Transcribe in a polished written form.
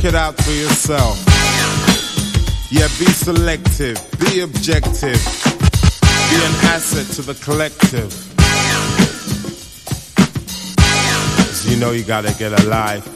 it out for yourself. Yeah, be selective, be objective, be an asset to the collective. 'Cause you know you gotta get a life.